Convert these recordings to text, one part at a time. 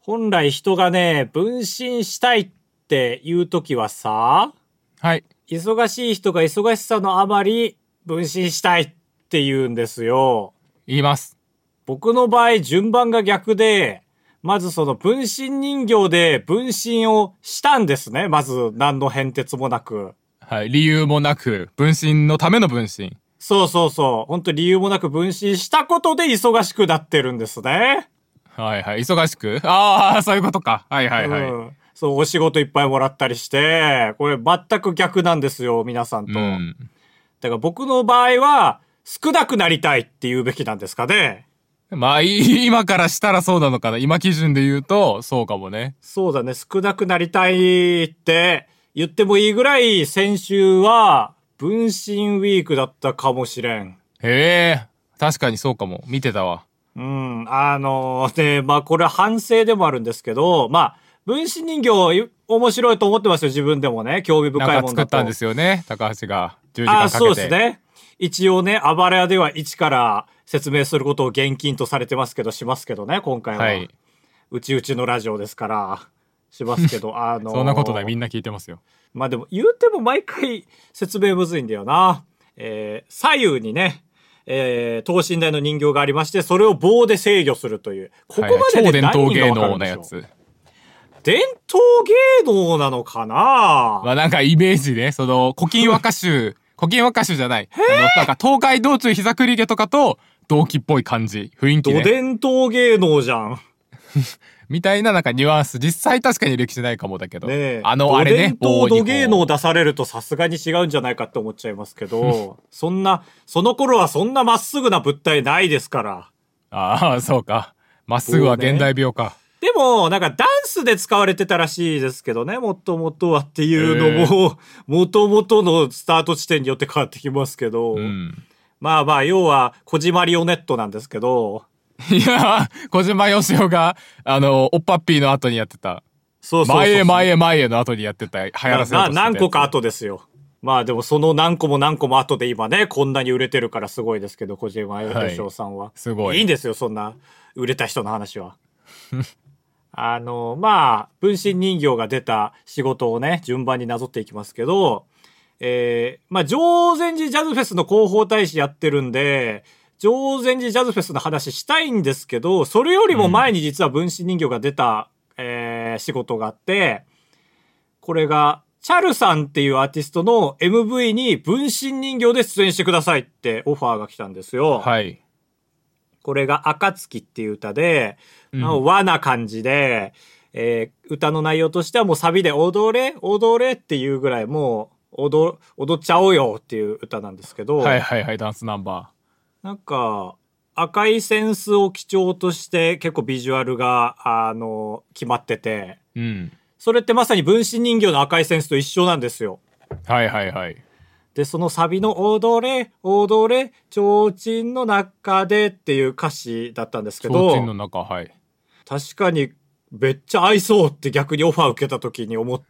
本来人がね、分身したいっていう時はさ、 はい。 忙しい人が忙しさのあまり分身したいって言うんですよ。 言います。 僕の場合順番が逆で、まずその分身人形で分身をしたんですね。まず何の変哲もなく。 はい。理由もなく、分身のための分身。 そうそうそう。ほんと理由もなく分身したことで忙しくなってるんですね。 はいはい。忙しくああ、そういうことか。はいはいはい。 うん。そう、お仕事いっぱいもらったりして、これ全く逆なんですよ、皆さんと。 うん。 だから僕の場合は、少なくなりたいって言うべきなんですかね。 まあ、今からしたらそうなのかな。今基準で言うと、そうかもね。 そうだね、少なくなりたいって言ってもいいぐらい、先週は、分身ウィークだったかもしれん。 へえ、確かにそうかも。見てたわ。 うん、ね、まあこれは反省でもあるんですけど、まあ、分身人形面白いと思ってますよ、自分でもね。興味なん深いもんだと。 か作ったんですよね。高橋が10時ああ、 間かけて。 そうですね。一応ね、あばら屋では一から説明することを厳禁とされてますけど、しますけどね、今回は。 はい。 うちうちのラジオですから、しますけど、 そんなことない。みんな聞いてますよ。 まあでも言うても毎回説明むずいんだよな。左右にね、等身大の人形がありまして、それを棒で制御するという。ここまでで超伝統芸何がわかる能なやんでしょう。 つ。 伝統芸能なのかな。 まあなんかイメージね。古今和歌集、古今和歌集じゃない。なんか東海道中膝栗毛とかと同期っぽい感じ。雰囲気どね。 伝統芸能じゃん。 みたいななんかニュアンス。実際確かに歴史ないかもだけど。 ねえ。 あれね。 土伝統土棒に芸能出されるとさすがに違うんじゃないかって思っちゃいますけど、その頃はそんなまっすぐな物体ないですから。 ああ、そうか。まっすぐは現代病か。 でも、なんかダンスで使われてたらしいですけどね、もともとはっていうのも、もともとのスタート地点によって変わってきますけど、 うん。 まあまあ、要は、小島リオネットなんですけど、 いや、小島よしおが、おっぱっぴーの後にやってた。 そうそうそうそう。 前へ前へ前への後にやってた。流行らせようとしてたやつ何個か後ですよ。まあでもその何個も何個も後で今ね、こんなに売れてるからすごいですけど、小島よしおさんは。 すごい。 いいんですよ、そんな売れた人の話は。まあ、分身人形が出た仕事をね、順番になぞっていきますけど、まあ、常禅寺ジャズフェスの広報大使やってるんで、常禅寺ジャズフェスの話したいんですけど、それよりも前に実は分身人形が出た、仕事があって、これが、チャルさんっていうアーティストの MV に分身人形で出演してくださいってオファーが来たんですよ。 はい。 これが暁っていう歌で、 うん和な感じで、歌の内容としてはもうサビで踊れ、踊れっていうぐらいもう踊っちゃおうよっていう歌なんですけど、 はいはいはい、ダンスナンバなんか赤いセンスを基調として結構ビジュアルが、決まってて、 ー。うん。 それってまさに分身人形の赤いセンスと一緒なんですよ。 はいはいはい。 で、そのサビの踊れ、踊れ、提灯の中でっていう歌詞だったんですけど、 提灯の中、はい。 確かにめっちゃ合いそうって逆にオファー受けた時に思って、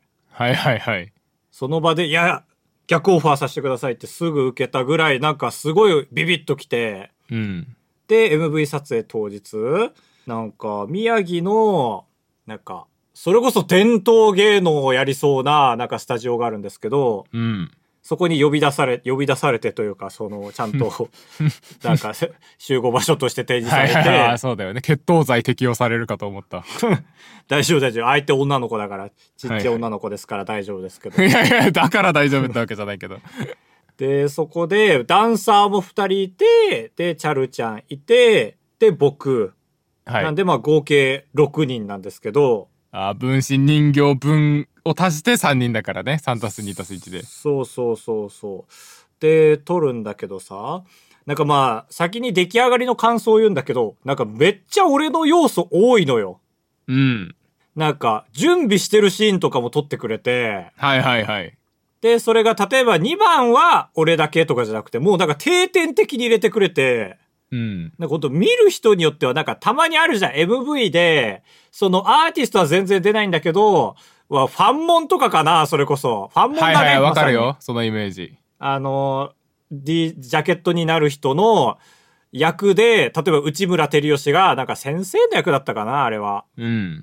はいはいはい。 その場で、いや、逆オファーさせてくださいってすぐ受けたぐらい、なんかすごいビビッときて、 うん。 で、MV 撮影当日、なんか宮城の、なんか、それこそ伝統芸能をやりそうな、なんかスタジオがあるんですけど、 うん。 そこに呼び出されてというか、ちゃんと、なんか、集合場所として提示されはいはいはい。 て、 そうだよね。決闘罪適用されるかと思った。 大丈夫大丈夫。相手女の子だから、ちっちゃい女の子ですから大丈夫ですけど。 いやいや、だから大丈夫ってわけじゃないけど。 で、そこで、ダンサーも2人いて、で、チャルちゃんいて、で、僕。 はい。 なんで、まあ、合計6人なんですけど、 分身人形分を足して3人だからね。3たす2たす1で。 そうそうそうそう。で、撮るんだけどさ、なんかまあ、先に出来上がりの感想を言うんだけど、なんかめっちゃ俺の要素多いのよ。 うん。 なんか、準備してるシーンとかも撮ってくれて、 はいはいはい。 で、それが例えば2番は俺だけとかじゃなくて、もうなんか定点的に入れてくれて、 うん。 なんかほんと見る人によってはなんかたまにあるじゃん。MV で、そのアーティストは全然出ないんだけど、ファンモンとかかなそれこそ。ファンモンだね。 はいはい、わかるまさに。 よ。そのイメージ。 ジャケットになる人の役で、例えば内村照吉が、なんか先生の役だったかな、あれは。 うん。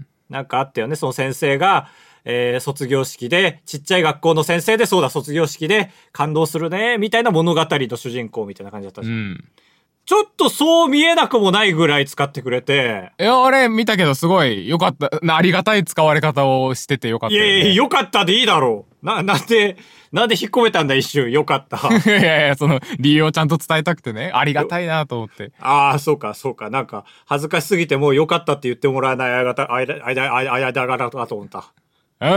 なんかあったよね、その先生が、卒業式で、ちっちゃい学校の先生で、そうだ、卒業式で感動するね、みたいな物語の主人公みたいな感じだったじゃん。 うん。 ちょっとそう見えなくもないぐらい使ってくれて。 いや、俺見たけどすごい良かった。ありがたい使われ方をしてて良かったよね。 いやいや、よかったでいいだろう。なんで引っ込めたんだ一瞬。よかった。 いやいや、その理由をちゃんと伝えたくてね。ありがたいなと思って。 ああ、そうか、そうか。なんか、恥ずかしすぎてもうよかったって言ってもらえない間柄だと思った。 うん。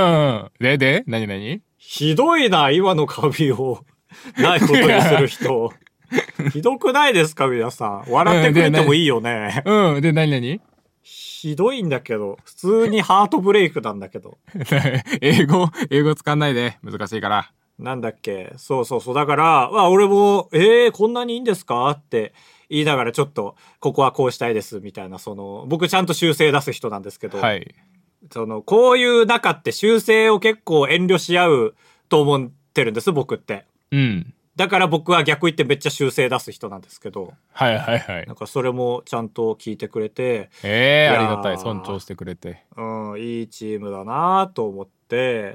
で、何ひどいな、今の髪を。ないことにする人。ひどくないですか、皆さん。笑ってくれてもいいよね。 うん。で、何ひどいんだけど。普通にハートブレイクなんだけど。 英語使わないで。難しいから。 なんだっけ。そう。だから、俺も、こんなにいいんですかって言いながらちょっと、ここはこうしたいです、みたいな、僕ちゃんと修正出す人なんですけど。 はい。 こういう中って修正を結構遠慮し合うと思ってるんです、僕って。 うん。 だから僕は逆言ってめっちゃ修正出す人なんですけど。 はい。 なんかそれもちゃんと聞いてくれて。 ありがたい。尊重してくれて。 うん、いいチームだなと思って。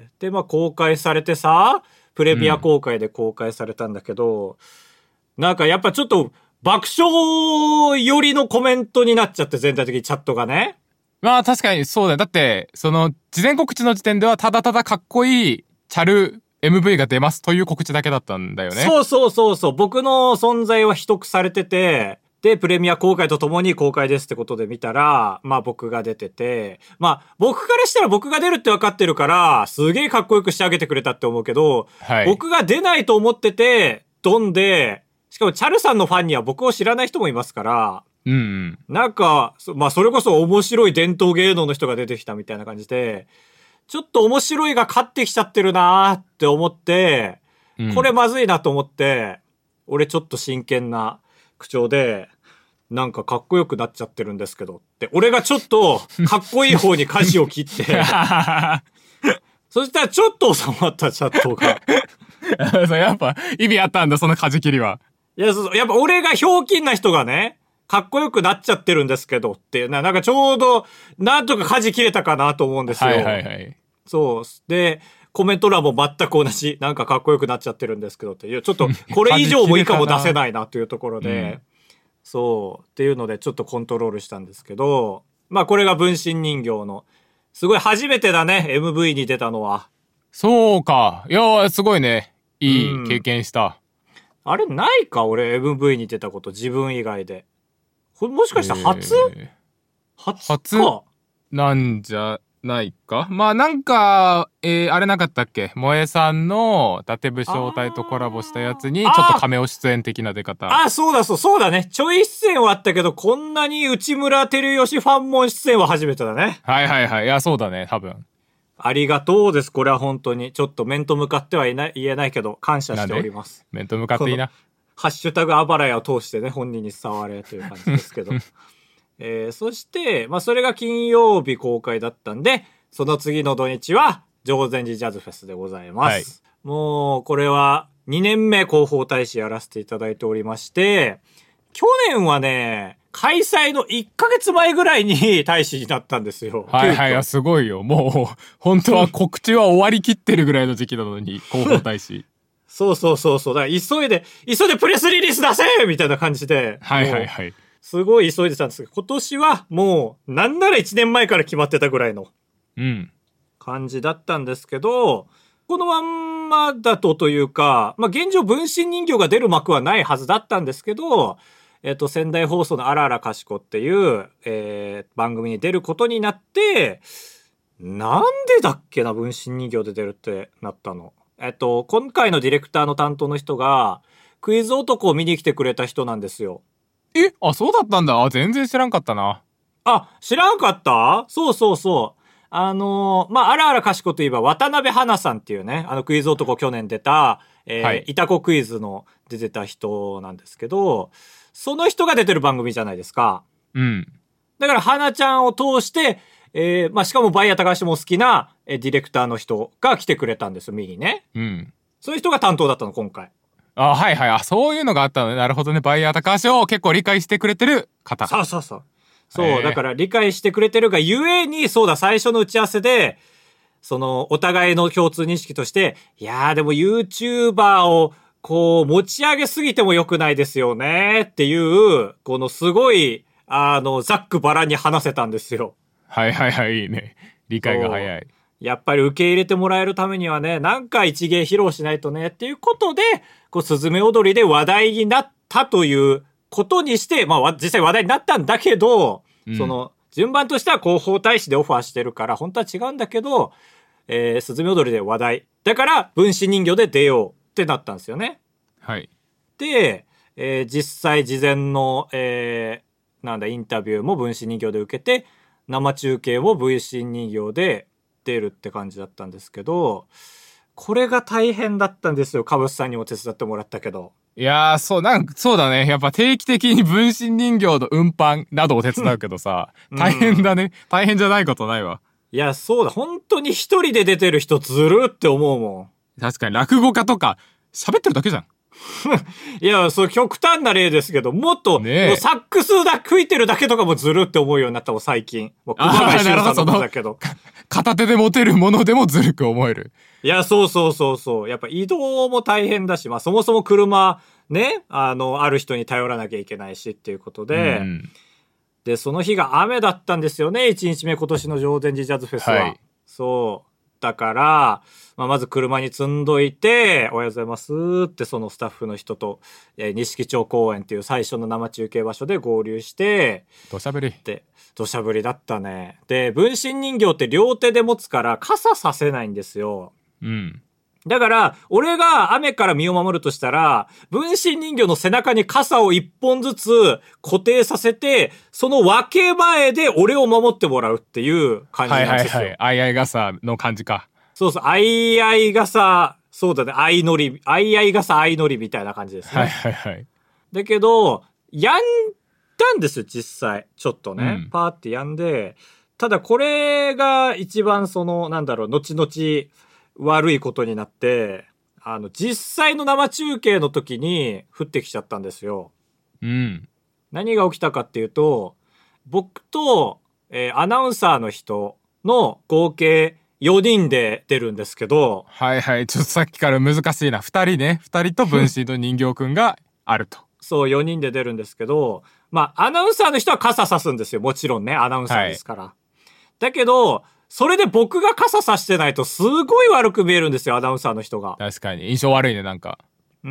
で、公開されてさ、プレミア公開で公開されたんだけど、なんかやっぱちょっと爆笑寄りのコメントになっちゃって、全体的にチャットがね。 まあ確かにそうだよ。だって、事前告知の時点ではただただかっこいいチャルMV が出ますという告知だけだったんだよね。 そう。僕の存在は秘匿されてて、で、プレミア公開とともに公開ですってことで見たら、僕が出てて、僕からしたら僕が出るって分かってるから、すげえかっこよくしてあげてくれたって思うけど、 はい、 僕が出ないと思ってて、ドンで、しかもチャルさんのファンには僕を知らない人もいますから、なんか、それこそ面白い伝統芸能の人が出てきたみたいな感じで、ちょっと面白いが勝ってきちゃってるなーって思って、これまずいなと思って、俺ちょっと真剣な口調で、なんかかっこよくなっちゃってるんですけどって、俺がちょっとかっこいい方に舵を切って、そしたらちょっと収まったチャットが。 やっぱ意味あったんだ、その舵切りは。 いや、やっぱ俺がひょうきんな人がね、かっこよくなっちゃってるんですけどっていうなんかちょうど、なんとか舵切れたかなと思うんですよ。 はい。 そう。で、コメント欄も全く同じ、なんかかっこよくなっちゃってるんですけどっていう、ちょっとこれ以上も以下も出せないなというところで、そうっていうのでちょっとコントロールしたんですけど、これが分身人形の、すごい初めてだね、MV に出たのは。 そうか。いや、すごいね。いい経験した。 あれないか俺 MV に出たこと自分以外で。これもしかしたら初かなんじゃないか。なんか、あれなかったっけ、萌えさんの伊達武将隊とコラボしたやつにちょっとカメオ出演的な出方。 そうだね。ちょい出演はあったけど、こんなに内村照吉ファンモン出演は初めてだね。 はい。いや、そうだね、多分。 ありがとうです。これは本当に。ちょっと面と向かっては言えないけど、感謝しております。 面と向かっていいな。 ハッシュタグあばらやを通してね、本人に伝われという感じですけど。そして、それが金曜日公開だったんで、その次の土日は、定禅寺ジャズフェスでございます。はい、もう、これは2年目広報大使やらせていただいておりまして、去年はね、開催の1ヶ月前ぐらいに大使になったんですよ。 はい、すごいよ。もう、本当は告知は終わりきってるぐらいの時期なのに、広報大使。 そう。だから急いでプレスリリース出せみたいな感じで。 はい。 すごい急いでたんですけど、今年はもう、なんなら1年前から決まってたぐらいの感じだったんですけど、このまんまだというか、現状分身人形が出る幕はないはずだったんですけど、仙台放送のあらあらかしこっていう、番組に出ることになって、なんでだっけな、分身人形で出るってなったの。今回のディレクターの担当の人が、クイズ男を見に来てくれた人なんですよ。 そうだったんだ。全然知らんかったな。 知らんかった？そう。あらあらかしこといえば、渡辺花さんっていうね、クイズ男去年出た、いたこクイズの出てた人なんですけど、その人が出てる番組じゃないですか。だから、花ちゃんを通して、しかもバイヤー高橋も好きな、ディレクターの人が来てくれたんですよ、見にね。そういう人が担当だったの、今回。 あ、はいはい。あ、そういうのがあったのね。なるほどね。バイヤー高橋を結構理解してくれてる方。 そうそうそう。そう、だから理解してくれてるがゆえに、そうだ、最初の打ち合わせで、その、お互いの共通認識として、いやーでも YouTuber を、こう、持ち上げすぎても良くないですよね、っていう、このすごい、ざっくばらんに話せたんですよ。 はいはいはい、いいね。理解が早い。 やっぱり受け入れてもらえるためにはね、なんか一芸披露しないとね、っていうことで、こう、スズメ踊りで話題になったということにして、まあ、実際話題になったんだけど、その、順番としては広報大使でオファーしてるから、本当は違うんだけど、スズメ踊りで話題。だから、分子人形で出ようってなったんですよね。 はい。 で、実際事前の、インタビューも分子人形で受けて、生中継も分子人形で出るって感じだったんですけど、これが大変だったんですよ。かぶさんにも手伝ってもらったけど。 いやー、そうだね。やっぱ定期的に分身人形の運搬などを手伝うけどさ、大変だね。大変じゃないことないわ。 いや、そうだ。本当に一人で出てる人ずるって思うもん。確かに落語家とか喋ってるだけじゃん。 いや、そう極端な例ですけど、もっと、もうサックスだ吹いてるだけとかもずるって思うようになったもん、最近。もう熊谷俊さんのことだけど。 片手で持てるものでもずるく思える。 いや、そうそうそうそう。やっぱ移動も大変だし、まあそもそも車、ね、ある人に頼らなきゃいけないしっていうことで、で、その日が雨だったんですよね、1日目今年の上善寺ジャズフェスは。はい、そう。だから、まず車に積んどいて、おはようございますってそのスタッフの人と、錦町公園っていう最初の生中継場所で合流して、 土砂降り。 で、土砂降りだったね。で、分身人形って両手で持つから傘させないんですよ。 うん。 だから、俺が雨から身を守るとしたら、分身人形の背中に傘を一本ずつ固定させて、その分け前で俺を守ってもらうっていう感じなんですよ。はいはいはい。 相合傘の感じか。 そうそう、相合傘、そうだね、相乗り、相合傘相乗りみたいな感じですね。 はいはいはい。 だけど、やんだんですよ、実際。ちょっとね。パーってやんで、ただこれが一番その、後々、悪いことになって、実際の生中継の時に降ってきちゃったんですよ。 うん。 何が起きたかっていうと、僕と、アナウンサーの人の合計4人で出るんですけど。 はいはい。ちょっとさっきから難しいな。2人ね。2人と分身の人形くんがあると。 そう、4人で出るんですけど、まあ、アナウンサーの人は傘さすんですよ。もちろんね、アナウンサーですから。はい、だけど、それで僕が傘さしてないとすごい悪く見えるんですよ、アナウンサーの人が。 確かに。印象悪いね、なんか。 うん。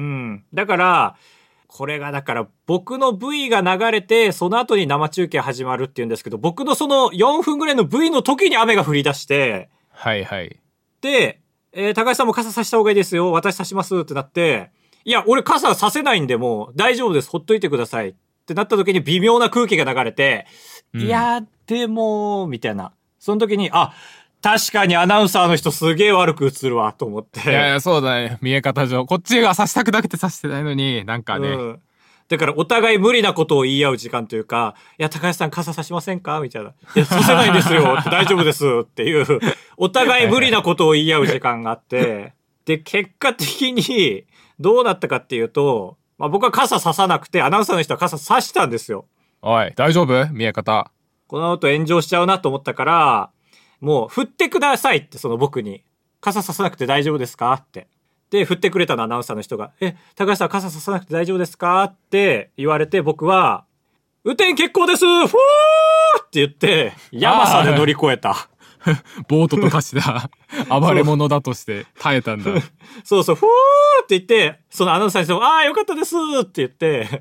だから、これがだから僕の V が流れて、その後に生中継始まるっていうんですけど、僕のその4分ぐらいの V の時に雨が降り出して、 はいはい。 で、高橋さんも傘さした方がいいですよ、私さしますってなって、いや、俺傘させないんでもう大丈夫です、ほっといてくださいってなった時に微妙な空気が流れて、いや、でも、みたいな。その時に、確かにアナウンサーの人すげえ悪く映るわ、と思って。 いやいや、そうだね。見え方上。こっちが刺したくなくて刺してないのに、なんかね。うん。 だからお互い無理なことを言い合う時間というか、いや、高橋さん傘差しませんかみたいな。いや、させないんですよ。大丈夫です。っていう、お互い無理なことを言い合う時間があって、で、結果的にどうなったかっていうと、まあ僕は傘差さなくて、アナウンサーの人は傘差したんですよ。 おい、大丈夫見え方。 この後炎上しちゃうなと思ったから、もう振ってくださいってその僕に。傘ささなくて大丈夫ですかって。で、振ってくれたのアナウンサーの人が、高橋さん傘ささなくて大丈夫ですかって言われて僕は、雨天決行ですふーって言って、山さで乗り越えた。 ボートと歌詞だ。暴れ者だとして耐えたんだ。 そうそう、ふーって言って、そのアナウンサーの人も、よかったですって言って、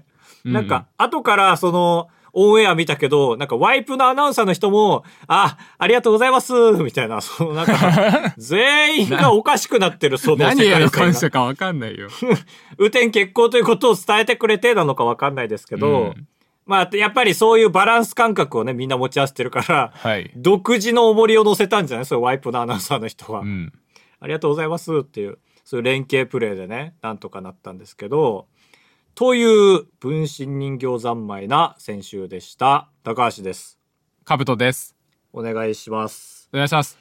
なんか、後からその、オンエア見たけど、なんかワイプのアナウンサーの人も、ありがとうございますみたいな、そのなんか、全員がおかしくなってる、その世界何への感謝かわかんないよ。 雨天決行ということを伝えてくれてなのかわかんないですけど、まあ、やっぱりそういうバランス感覚をね、みんな持ち合わせてるから、 はい、 独自の重りを乗せたんじゃないそういうワイプのアナウンサーの人は。ありがとうございますっていう、そういう連携プレーでね、なんとかなったんですけど、という分身人形三昧な先週でした。高橋です。 かぶとです。 お願いします。 お願いします。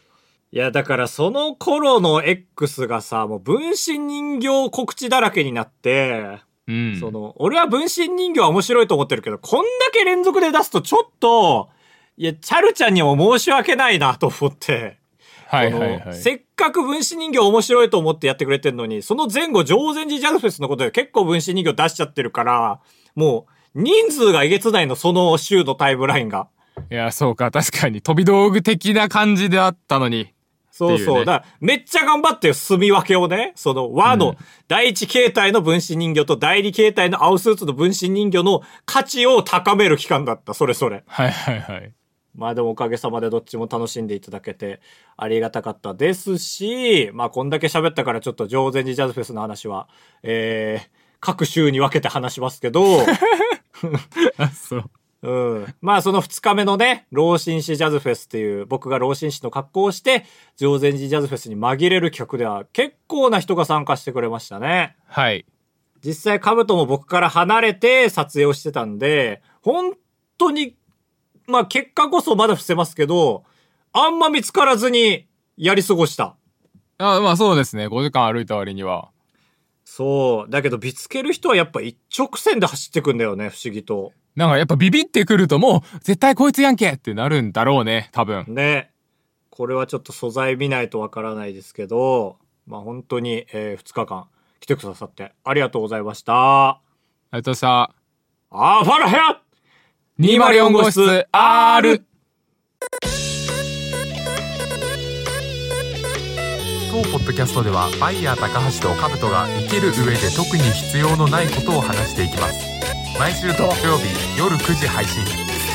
いや、だからその頃の X がさ、もう分身人形告知だらけになって、 うん。 俺は分身人形は面白いと思ってるけど、こんだけ連続で出すとちょっと、いや、チャルちゃんにも申し訳ないなと思って。 はいはいはい。 せっかく分身人形面白いと思ってやってくれてんのに、その前後、常禅寺ジャズフェスのことで結構分身人形出しちゃってるから、もう、人数がえげつないの、その週のタイムラインが。 いや、そうか、確かに飛び道具的な感じであったのに。 そうそう。ね、だから、めっちゃ頑張ってよ、住み分けをね。和の第一形態の分身人形と第二形態の青スーツの分身人形の価値を高める期間だった、それぞれ。 はいはいはい。 まあでもおかげさまでどっちも楽しんでいただけてありがたかったですし、まあこんだけ喋ったからちょっと常禅寺ジャズフェスの話は、各週に分けて話しますけど、 あ、そう。 うん。まあその2日目のね、老紳士ジャズフェスっていう、僕が老紳士の格好をして、常禅寺ジャズフェスに紛れる企画では結構な人が参加してくれましたね。 はい。 実際カブトも僕から離れて撮影をしてたんで、本当に、まあ結果こそまだ伏せますけど、あんま見つからずにやり過ごした。 まあそうですね。5時間歩いた割には。 そう。だけど見つける人はやっぱ一直線で走ってくんだよね、不思議と。 なんかやっぱビビってくるともう絶対こいつやんけってなるんだろうね、多分。 ね。これはちょっと素材見ないとわからないですけど、まあ本当に、2日間来てくださってありがとうございました。 ありがとうございました。 ファラヘア 204号室 R。 当ポッドキャストではバイヤー高橋とカブトが生きる上で特に必要のないことを話していきます。毎週土曜日夜9時配信。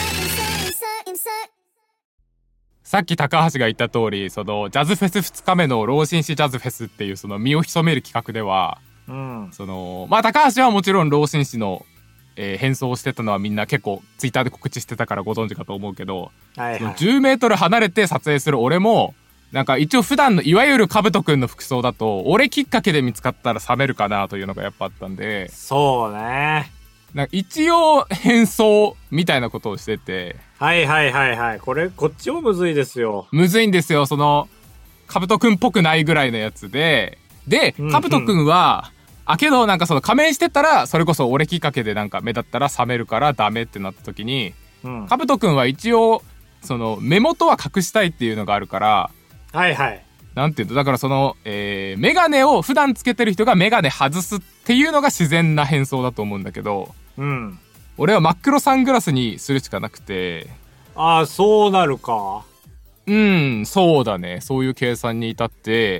さっき高橋が言った通り、そのジャズフェス2日目の老紳士ジャズフェスっていうその身を潜める企画では、まあ高橋はもちろん老紳士の、変装をしてたのはみんな結構ツイッターで告知してたからご存知かと思うけど、 はいはい、 10メートル離れて撮影する俺もなんか一応普段のいわゆるカブトくんの服装だと俺きっかけで見つかったら冷めるかなというのがやっぱあったんで、 そうね、 なんか一応変装みたいなことをしてて、 はいはいはいはい、こっちもむずいですよ。 むずいんですよ。そのカブトくんっぽくないぐらいのやつで、カブトくんはけどなんかその仮面してたらそれこそ俺きっかけでなんか目立ったら冷めるからダメってなった時に、カブトくんは一応その目元は隠したいっていうのがあるから、 はいはい、 なんていうの、だからその、メガネを普段つけてる人がメガネ外すっていうのが自然な変装だと思うんだけど、俺は真っ黒サングラスにするしかなくて。 ああ、そうなるか。 そうだね。そういう計算に至って、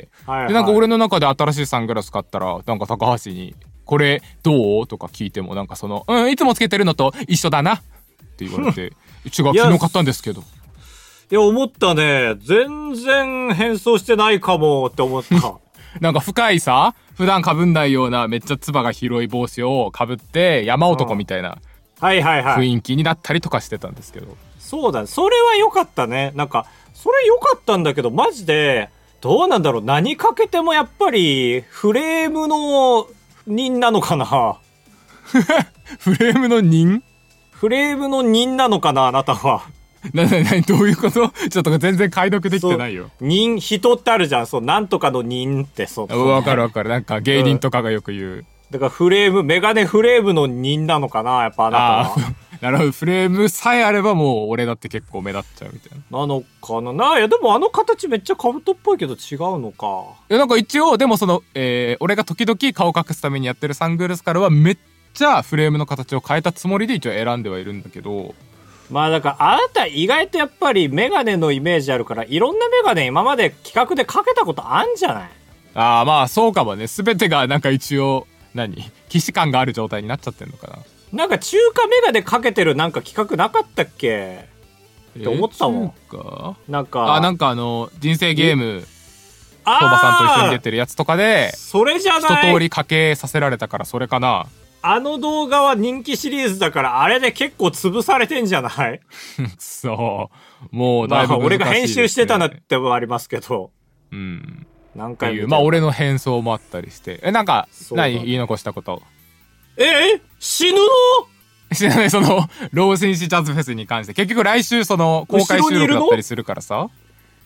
はいはい、 でなんか俺の中で新しいサングラス買ったらなんか高橋にこれどうとか聞いてもなんかそのいつもつけてるのと一緒だなって言われて違う、昨日買ったんですけど。 いや、思ったね。全然変装してないかもって思った。 なんか深いさ、普段被んないようなめっちゃつばが広い帽子を被って山男みたいな雰囲気になったりとかしてたんですけど。 そうだ、それは良かったね。なんか、それ良かったんだけど、マジで、どうなんだろう。何かけてもやっぱり、フレームの人なのかな。 フレームの人？ フレームの人なのかな、あなたは。 どういうこと？ちょっと全然解読できてないよ。 人ってあるじゃん。そう、なんとかの人ってそう。 わかるわかる。なんか芸人とかがよく言う。 だからメガネフレームの人なのかな、やっぱあなたは。 なるほど、フレームさえあればもう俺だって結構目立っちゃうみたいな。 なのかな。いやでもあの形めっちゃカブトっぽいけど違うのか。 いやなんか一応でもその、俺が時々顔隠すためにやってるサングラスからはめっちゃフレームの形を変えたつもりで一応選んではいるんだけど。 まあだからあなた意外とやっぱりメガネのイメージあるからいろんなメガネ今まで企画でかけたことあんじゃない？ まあそうかもね。全てがなんか一応既視感がある状態になっちゃってんのかな。 なんか中華メガネかけてるなんか企画なかったっけって思ったもん。なんか人生ゲーム相場さんと一緒に出てるやつとかでそれじゃない？ 一通りかけさせられたからそれかな。 あの動画は人気シリーズだからあれで結構潰されてんじゃない？ そうもうだいぶ難しいですね。 俺が編集してたなってはありますけど、何回も俺の変装もあったりしてなんか言い残したこと？ 死ぬの？ 知らない。その老紳士ジャズフェスに関して結局来週その公開収録だったりするからさ。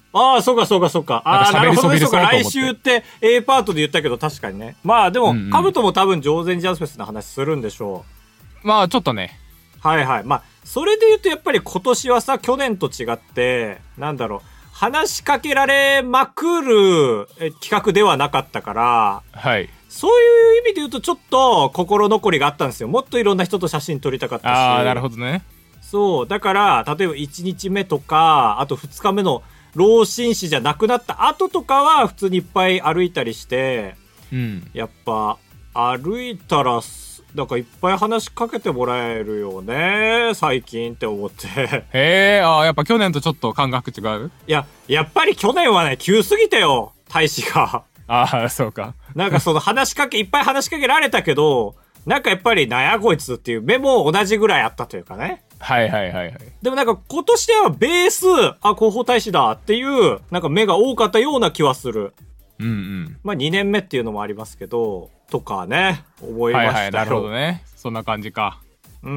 ああ、そうかそうかそうか。ああ、なるほどね。そうか、来週って A パートで言ったけど確かにね。まあでも、カブトも多分上善ジャズフェスの話するんでしょう。まあちょっとね。 はいはい。まあ、それで言うとやっぱり今年はさ、去年と違って、なんだろう、話しかけられまくる企画ではなかったから、 はい。 そういう意味で言うとちょっと心残りがあったんですよ。もっといろんな人と写真撮りたかったし。 ああ、なるほどね。 そう。だから、例えば1日目とか、あと2日目の老紳士じゃなくなった後とかは普通にいっぱい歩いたりして、 うん。 やっぱ歩いたら、なんかいっぱい話しかけてもらえるよね、最近って思って。 へえ、やっぱ去年とちょっと感覚違う？ いや、やっぱり去年はね、急すぎたよ、大使が。 ああ、そうか。 なんかそのいっぱい話しかけられたけど、なんかやっぱりなんやこいつっていう目も同じぐらいあったというかね。 はいはいはいはい。 でもなんか今年ではベース、広報大使だっていう、なんか目が多かったような気はする。 うんうん。 まあ2年目っていうのもありますけど、とかね、思いましたよ。 はいはい、なるほどね。そんな感じか。 うん。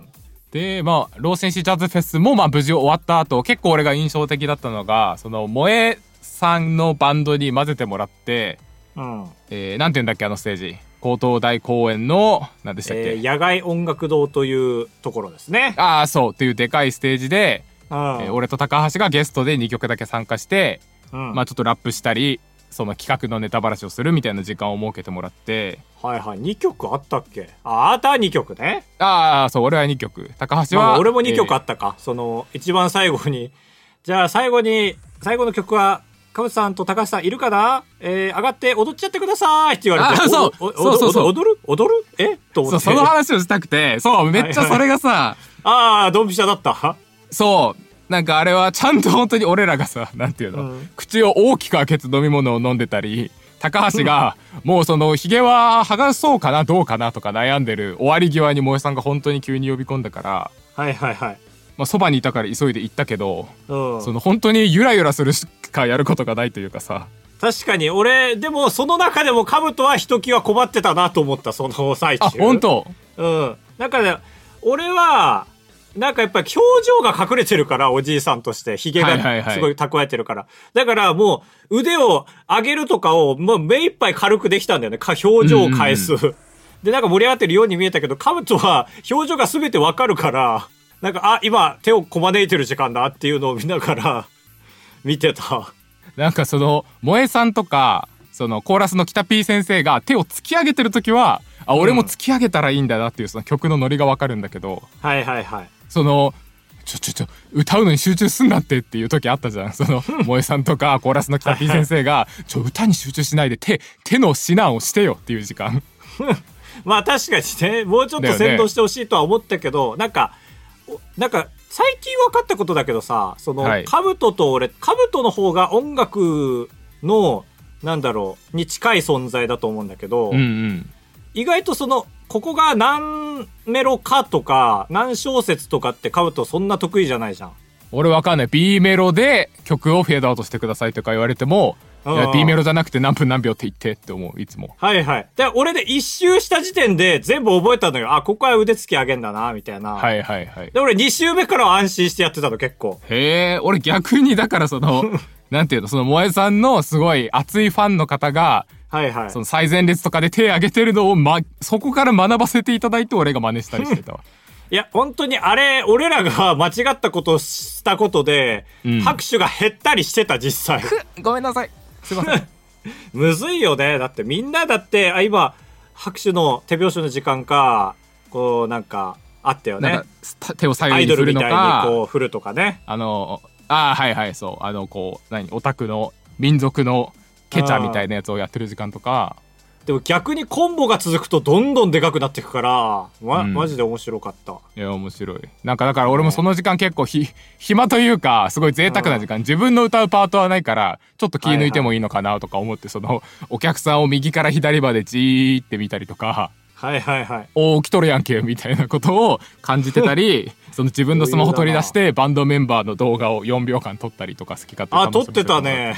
で、まあ、老紳士ジャズフェスもまあ無事終わった後、結構俺が印象的だったのが、その、萌えさんのバンドに混ぜてもらって、 うん。 なんて言うんだっけ、あのステージ。高等大公園の、何でしたっけ、 野外音楽堂というところですね。 ああ、そうっていうでかいステージで、 うん。 俺と高橋がゲストで2曲だけ参加して、 うん、 まあちょっとラップしたり、その企画のネタばらしをするみたいな時間を設けてもらって。 はいはい。2曲あったっけ？あった2曲ね。 ああ、そう、俺は2曲。高橋は。 まあ、俺も2曲あったか。その、一番最後に。じゃあ最後の曲は、かぶさんと高橋さんいるかな？上がって踊っちゃってくださいって言われて。 そう踊ると思って。 その話をしたくて、そう、めっちゃそれがさ。はいはい、 ああ、ドンピシャだった。 そう。なんかあれはちゃんと本当に俺らがさ、なんていうの、口を大きく開けて飲み物を飲んでたり、高橋がもうそのヒゲは剥がそうかなどうかなとか悩んでる終わり際に萌えさんが本当に急に呼び込んだから、 はいはいはい。 まあそばにいたから急いで行ったけど、 その本当にゆらゆらするしかやることがないというかさ。 確かに俺でもその中でもカブトはひときわ困ってたなと思った、その最中。 あ、本当？ うん。なんかね、俺はなんかやっぱり表情が隠れてるから、おじいさんとしてヒゲがすごい蓄えてるから、だからもう腕を上げるとかをもう目いっぱい軽くできたんだよね、表情を返す、でなんか盛り上がってるように見えたけど、カブトは表情が全てわかるから、なんか今手をこまねいてる時間だっていうのを見ながら見てた。 なんかその萌えさんとかそのコーラスの北 P 先生が手を突き上げてる時は、俺も突き上げたらいいんだなっていうその曲のノリがわかるんだけど、 はいはいはい、 その歌うのに集中すんなってっていう時あったじゃん。その萌えさんとかコーラスの北 P 先生が歌に集中しないで手の指南をしてよっていう時間まあ確かにね、もうちょっと先導してほしいとは思ったけど、なんか最近分かったことだけどさ、その、カブトと俺、カブトの方が音楽のなんだろうに近い存在だと思うんだけど、意外とそのここが何メロかとか何小節とかってカブトそんな得意じゃないじゃん。 俺わかんない。 B メロで曲をフェードアウトしてくださいとか言われても、いや B メロじゃなくて何分何秒って言ってって思う、いつも。 はいはい。で俺で一周した時点で全部覚えたのよ。ここは腕つき上げんだなみたいな。 はいはいはい。 で俺2周目からは安心してやってたの結構。 へえ。俺逆にだからそのなんていうの、その萌えさんのすごい熱いファンの方が、 はいはい、 その最前列とかで手挙げてるのを、そこから学ばせていただいて俺が真似したりしてたわ。 いや本当にあれ俺らが間違ったことをしたことで、拍手が減ったりしてた実際。 ごめんなさい、すいません。 むずいよね。だってみんなだって今拍手の手拍子の時間かこうなんかあったよね。 手を左右に振るのか、アイドルみたいにこう振るとかね。 はいはい、そうこうオタクの民族のケチャみたいなやつをやってる時間とか。 でも逆にコンボが続くとどんどんでかくなっていくから、マジで面白かった。 いや面白い。なんかだから俺もその時間結構暇というかすごい贅沢な時間、自分の歌うパートはないからちょっと気抜いてもいいのかなとか思って、そのお客さんを右から左までじーって見たりとか、 はいはいはい、 起きとるやんけみたいなことを感じてたりその自分のスマホ取り出してバンドメンバーの動画を4秒間撮ったりとか好き勝手撮ってたね。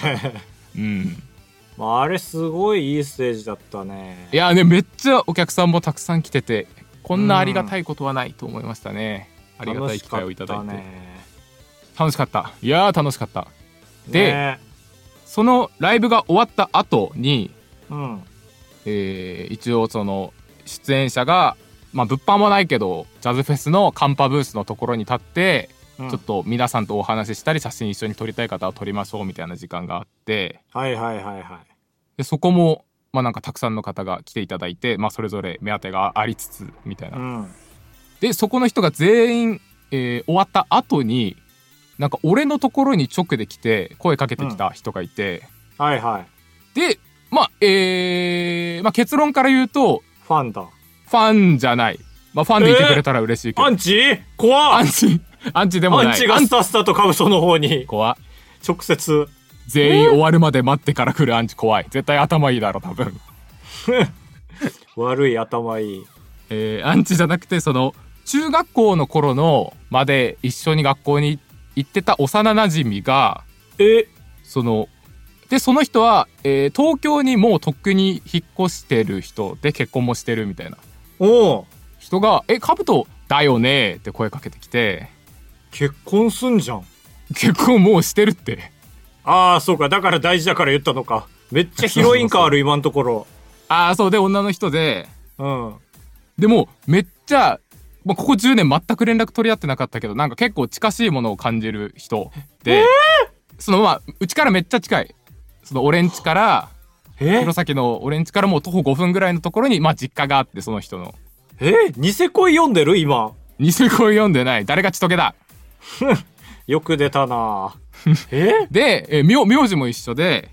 あれすごいいいステージだったね。 いやね、めっちゃお客さんもたくさん来てて、こんなありがたいことはないと思いましたね。ありがたい機会をいただいて楽しかった。いやー楽しかった。 で、 ねそのライブが終わった後に、 うん一応その出演者が、まあ、物販もないけどジャズフェスのカンパブースのところに立って、 うんちょっと皆さんとお話ししたり写真一緒に撮りたい方は撮りましょうみたいな時間があって、 はいはいはいはいでそこも、まあ、なんかたくさんの方が来ていただいて、まあ、それぞれ目当てがありつつみたいな、 うんでそこの人が全員、終わった後になんか俺のところに直で来て声かけてきた人がいて、 はいはいでまあまあ、結論から言うとファンだファンじゃない、まあ、ファンでいてくれたら嬉しいけど、 アンチ怖っアンチでもない、 アンチがスタスタとカブトの方に怖直接全員終わるまで待ってから来るアンチ怖い、絶対頭いいだろ多分悪い頭いいアンチじゃなくてその中学校の頃のまで一緒に学校に行ってた幼なじみがその人は、東京にもうとっくに引っ越してる人で結婚もしてるみたいなお人がカブトだよねって声かけてきて、 結婚すんじゃん結婚もうしてるって。 ああそうかだから大事だから言ったのか。めっちゃヒロイン感ある今のところ。 ああそうで女の人で、 うんでもめっちゃ、まあ、ここ10年全く連絡取り合ってなかったけどなんか結構近しいものを感じる人で、そのまあうちからめっちゃ近い、その俺ん家から弘前の俺ん家からもう徒歩5分ぐらいのところにまあ実家があって、その人のニセ恋読んでる今。 ニセ恋読んでない、誰がちとけだよく出たなで、名字も一緒で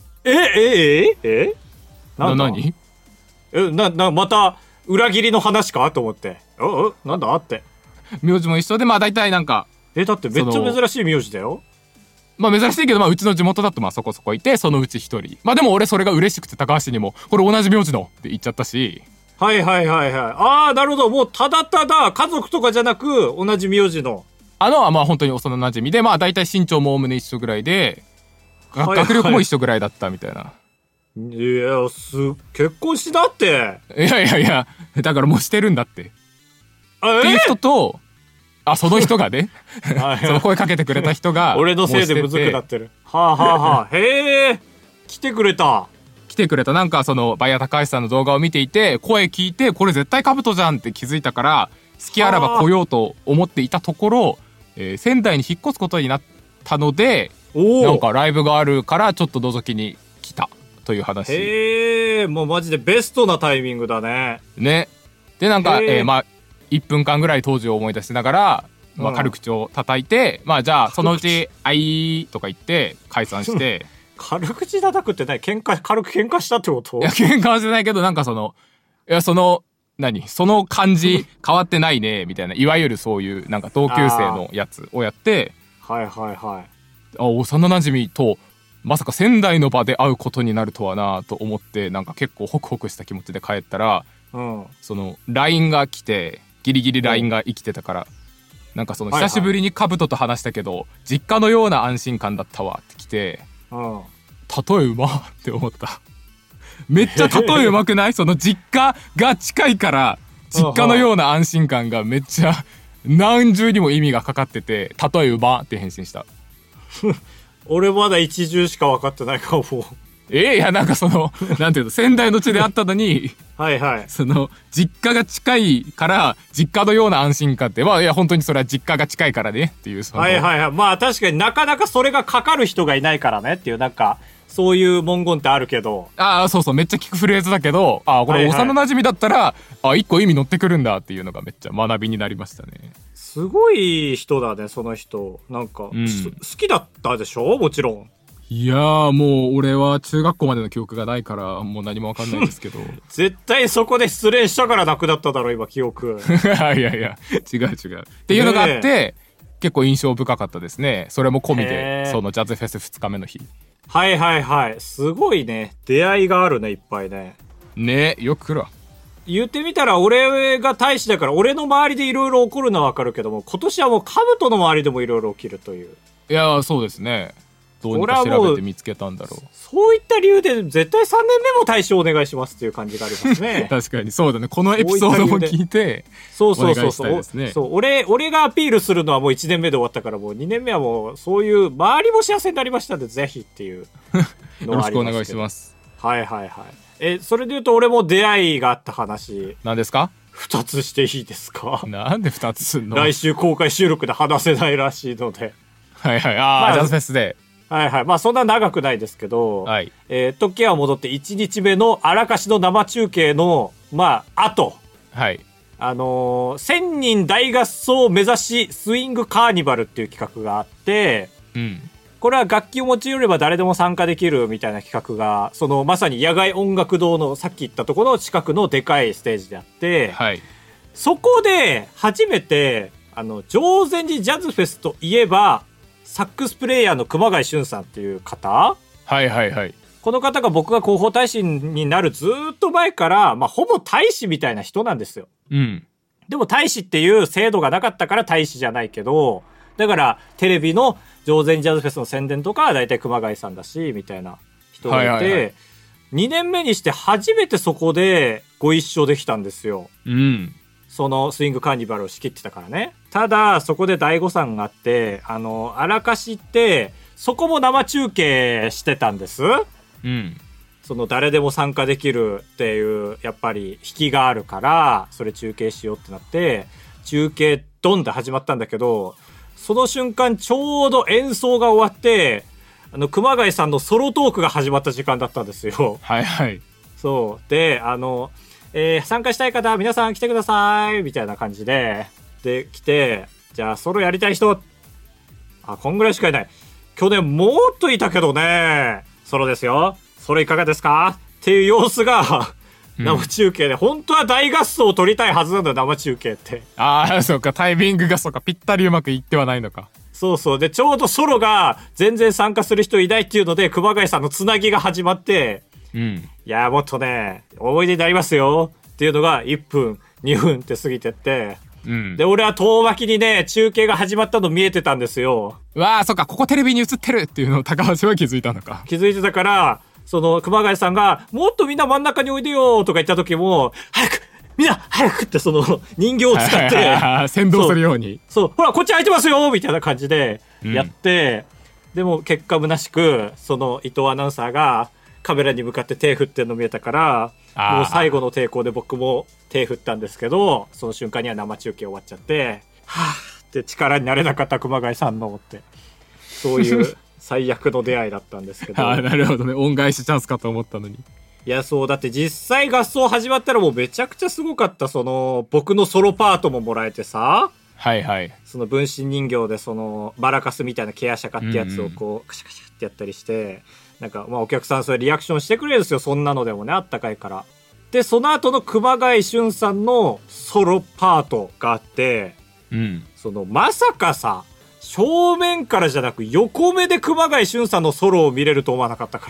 何また裏切りの話かと思ってなんだって名字も一緒でまあ大体なんかだってめっちゃ珍しい名字だよ。 まあ珍しいけど、まあうちの地元だとまあそこそこいて、そのうち一人。まあでも俺それが嬉しくて高橋にもこれ同じ名字のって言っちゃったし。 はいはいはいはい。ああなるほど、もうただただ家族とかじゃなく同じ名字のはまあ本当に幼馴染みで、まあ大体身長もおおむね一緒ぐらいで、 はいはい学力も一緒ぐらいだったみたいな。 いや結婚しなって。 いやだからもうしてるんだってってっていう人と、その人がねその声かけてくれた人が俺のせいでむずくなってる。はあはあはあへえ来てくれた。 なんかそのバイヤー高橋さんの動画を見ていて声聞いてこれ絶対カブトじゃんって気づいたから好きあらば来ようと思っていたところ、仙台に引っ越すことになったのでなんかライブがあるからちょっと覗きに来たという話。 へえもうマジでベストなタイミングだね。 ねでなんか、まあ1分間ぐらい当時を思い出しながら、まあ、軽口を叩いて、まあじゃあそのうち「あい」とか言って解散して軽口叩くって何、軽く喧嘩したってこと？ いや喧嘩はしてないけどなんかその感じ変わってないねみたいな、いわゆるそういうなんか同級生のやつをやって、 はいはいはい。 幼馴染とまさか仙台の場で会うことになるとはなと思ってなんか結構ホクホクした気持ちで帰ったら、その LINE が来てギリギリ LINE が生きてたから、なんかその久しぶりにカブトと話したけど、実家のような安心感だったわって来て、例えうまって思った。めっちゃ例えうまくない？その実家が近いから実家のような安心感がめっちゃ何重にも意味がかかってて、例えうまって返信した。 俺まだ一重しか分かってないかも。 いやなんかそのなんていうの仙台の地であったのにはいはいその実家が近いから実家のような安心感って、まあいや本当にそれは実家が近いからねっていう、 はいはいはい、まあ確かになかなかそれがかかる人がいないからねっていう、なんかそういう文言ってあるけど、 そうめっちゃ聞くフレーズだけど、これ幼馴染だったら、一個意味乗ってくるんだっていうのがめっちゃ学びになりましたね。 すごい人だねその人。なんか、好きだったでしょもちろん。 いやーもう俺は中学校までの記憶がないからもう何もわかんないですけど絶対そこで失恋したからなくなっただろ今記憶いや違うっていうのがあって、結構印象深かったですね。それも込みでそのジャズフェス2日目の日。 はいはいはい、すごいね、出会いがあるね、いっぱいね。 ね、よく来るわ。 言ってみたら俺が大使だから俺の周りでいろいろ起こるのはわかるけども、今年はもう兜の周りでもいろいろ起きるという。 いやそうですね。 どうにか調べて見つけたんだろう。 そういった理由で絶対3年目も大賞お願いしますっていう感じがありますね。 確かにそうだね。このエピソードも聞いてそうお願いしたいですね。 そう俺がアピールするのはもう1年目で終わったから、もう2年目はもうそういう周りも幸せになりましたんでぜひっていうのよろはありますけど。 しくお願いします。 はいはいはい。それで言うと俺も出会いがあった話何ですか 2つしていいですか？ なんで2つすんの？ 来週公開収録で話せないらしいので。 はいはい。 まあジャズフェスで。 はいはい。まあそんな長くないですけど、 はい。 時は戻って1日目の荒かしの生中継の、まあ、後。 はい。 1000人大合奏を目指しスイングカーニバルっていう企画があって、 うん。 これは楽器を持ち寄れば誰でも参加できるみたいな企画が、そのまさに野外音楽堂のさっき言ったところの近くのでかいステージであって、 はい。 そこで初めて、常禅寺ジャズフェスといえば、サックスプレイヤーの熊谷俊さんっていう方、 はいはいはい。 この方が僕が広報大使になるずーっと前から、まあ、ほぼ大使みたいな人なんですよ。 うん。 でも大使っていう制度がなかったから大使じゃないけど、だからテレビの常禅寺ジャズフェスの宣伝とかは大体熊谷さんだし、みたいな人がいて、 はいはいはい、 2年目にして初めてそこでご一緒できたんですよ。 うん。 そのスイングカーニバルを仕切ってたからね。ただ、そこで大誤算があって、荒かしって、そこも生中継してたんです。 うん。 その誰でも参加できるっていう、やっぱり引きがあるから、それ中継しようってなって、中継ドンって始まったんだけど、その瞬間ちょうど演奏が終わって、熊谷さんのソロトークが始まった時間だったんですよ。 はいはい。 そう。で、参加したい方、皆さん来てくださいみたいな感じで、来て、じゃあソロやりたい人、こんぐらいしかいない。去年もっといたけどね、ソロですよ。それいかがですかっていう様子が、生中継で、本当は大合奏を撮りたいはずなんだよ、生中継って。 そうか、タイミングがそうか、ぴったりうまくいってはないのか。 そうそう。で、ちょうどソロが全然参加する人いないっていうので、熊谷さんのつなぎが始まって、 うん。 いや、もっとね、思い出になりますよっていうのが1分、2分って過ぎてって、 うん。 で、俺は遠巻きにね、中継が始まったの見えてたんですよ。 そっか、ここテレビに映ってるっていうのを高橋は気づいたのか。 気づいてたから、その、熊谷さんが、もっとみんな真ん中においでよとか言った時も、早くみんな早くってその、人形を使って、 先導するように。 そう、ほら、こっち空いてますよみたいな感じで、やって、でも結果虚しく、その、伊藤アナウンサーが、カメラに向かって手振ってるの見えたから、もう最後の抵抗で僕も手振ったんですけど、その瞬間には生中継終わっちゃって、はぁって力になれなかった熊谷さんのって、そういう最悪の出会いだったんですけど。 なるほどね。恩返しチャンスかと思ったのに。 いや、そう、だって実際合奏始まったらもうめちゃくちゃすごかった。その、僕のソロパートももらえてさ、 はいはい。 その分身人形でその、マラカスみたいなケアシャカってやつをこう、カシャカシャってやったりして、なんか、まあお客さんそれリアクションしてくれるんですよ。そんなのでもね、あったかいから。で、その後の熊谷俊さんのソロパートがあって、 うん。 その、まさかさ、正面からじゃなく横目で熊谷俊さんのソロを見れると思わなかったから。